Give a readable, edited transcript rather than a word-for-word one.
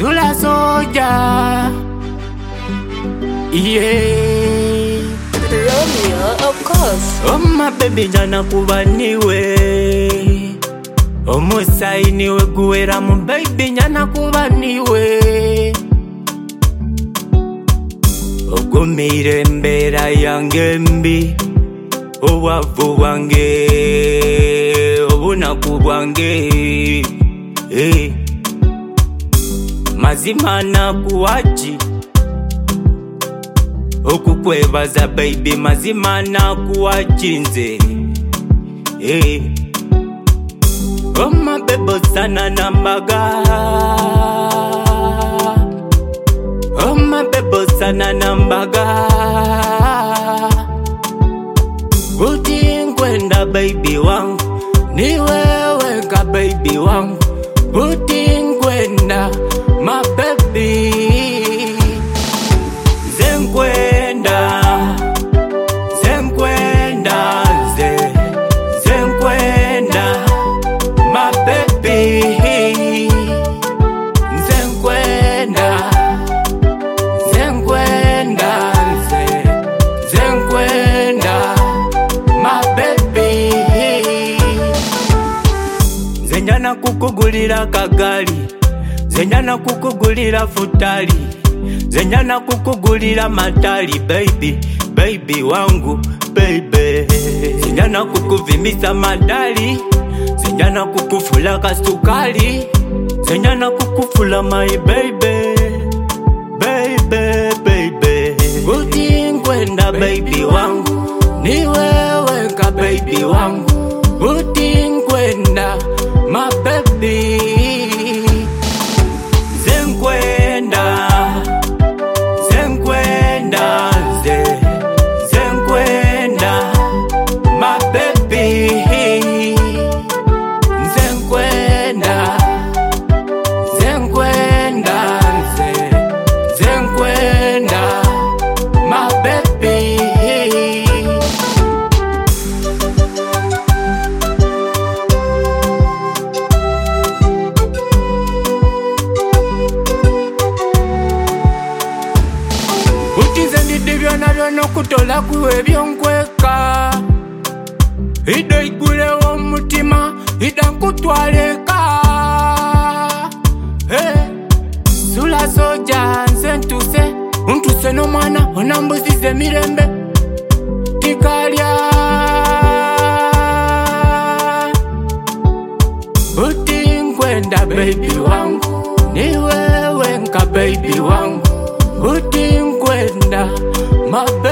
Sula Soldier. Yeah. Romeo, of course. Oh my baby jana kuba niwe. Omusai niwe guwera mu baby jana kuba niwe. Ogumire mbera yange mbi. Owavu wange. Obunaku bwange. Mazima nakuwachi. Okukwebaza baby mazima nakuwachinze. Oma bebo sana nambaga. Oma bebo sana nambaga. Buti nkwenda baby wangu. Ni wewe ka baby wangu. Buti nkwenda my baby. Zenkwenda my baby. Zenkwenda my baby. Zenjana kukugulira kagali. Zenjana kukugulira futali. Zenjana kukugulira matali baby. Baby wangu baby. Zenjana kukuvimbisa madali. Zenjana kukufula kasukali. Zenjana kukufula my baby. Baby baby. Buti nkwenda baby wangu. Ni wewe ka baby wangu. Buti nkwenda my baby. Zenkwenda my baby. Zenkwenda my baby. Nabyo nokutola kuwe byonkweka. Ida igule omutima. Ida nkutwaleka. Sula Soldier nze ntuse. Untuse no mwana onambuzize mirembe. Tikalya. Buti nkwenda baby wangu. Ni wewe nka baby wangu. Buti nkwenda my baby.